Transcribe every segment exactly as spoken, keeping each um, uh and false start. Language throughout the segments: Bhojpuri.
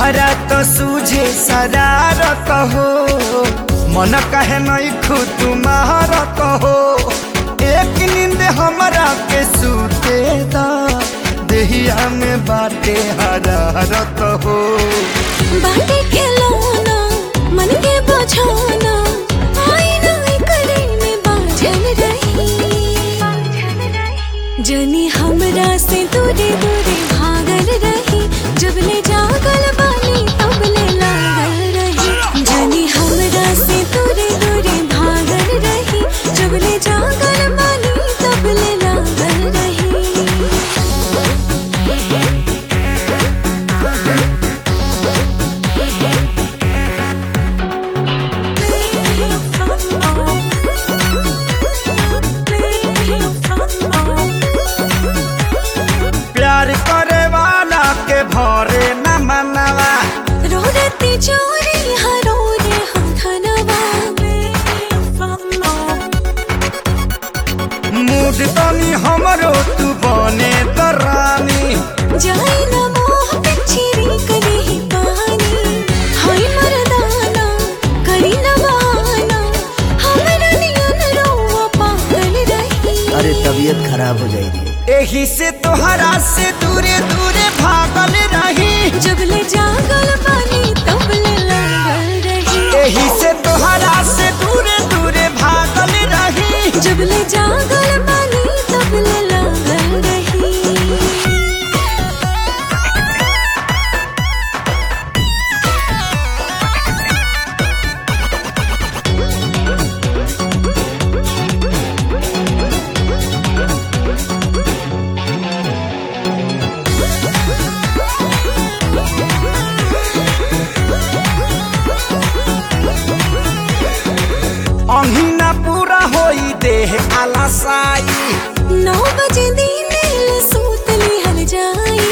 हमारा तो सूझे शरारत हो, मन कहे नहीं खुद तुम्हारत हो। एक नींद हमारा के सूते दा, देहिया में बाटे हरारत हो। बाटे के लोना मन के बझाना, आईना करे में बाझल रही। जनी हमरा से दूरे दूरे भागल रही, जब ले जागल बानी तब ले लागल रही। जनी हमरा से दूरे दूरे भागल रही, जब ले जागल बानी तब ले लागल रही। प्यार करे वाला के भरे न मनवा, रो देती चोरी हरो रे हम धनवा। मूड तनी हमरो तू बने दरानी, जाई न मोह पिछरी कली ही पानी। हाय मर्दाना करी न बहाना, हमरा नियन रोवा पागल रही। अरे तबीयत खराब हो जाएगी। एही से तोहरा से दूरे दूरे भागल रही, जब ले जागल पानी तब ले लागल रही। एही से तोहरा से दूरे दूरे भागल रही। जब ले जागल पानी तब ले लागल रही। अहिना पूरा होई देह आलसाई, नौ बजे दिन सूत लिहल जाई।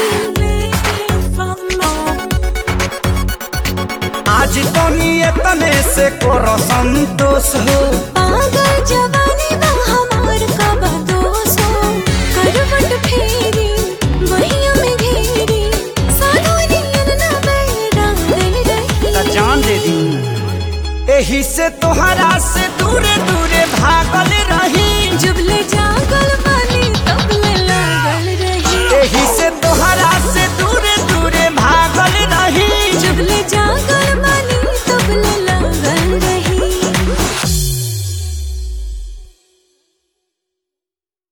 आज तनी एतने से करो संतोष हो। पागल जवानी बा हमार का बदोस हो, करवट फेरी बहिया में घेरी, साधु नियन न बैरागल रही। जान दे दी, एही से तोहरा से दूरे दूरे भाग